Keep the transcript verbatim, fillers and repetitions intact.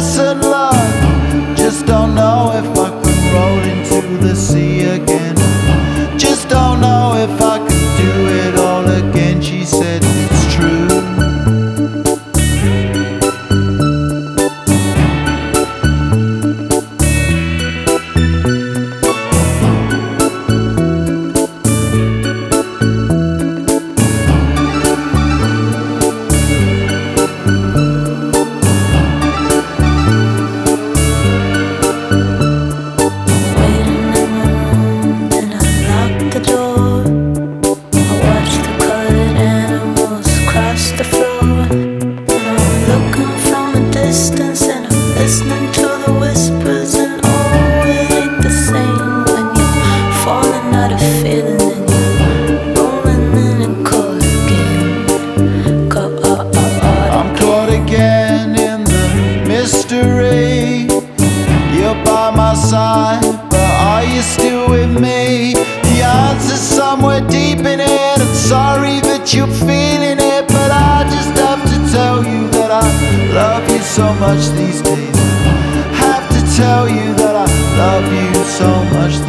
lesson learned. Just don't know if I could roll into the sea again. Just don't know if I could do it all again. She said it's true. Listening to the whispers, and oh, it ain't the same when you're falling out of feeling and you're rolling in and caught again. Caught, uh, uh, uh, I'm caught again in the mystery. You're by my side, but are you still with me? The answer's somewhere deep in it. I'm sorry that you're feeling it, but I just have to tell you that I love you so much these days. Have to tell you that I love you so much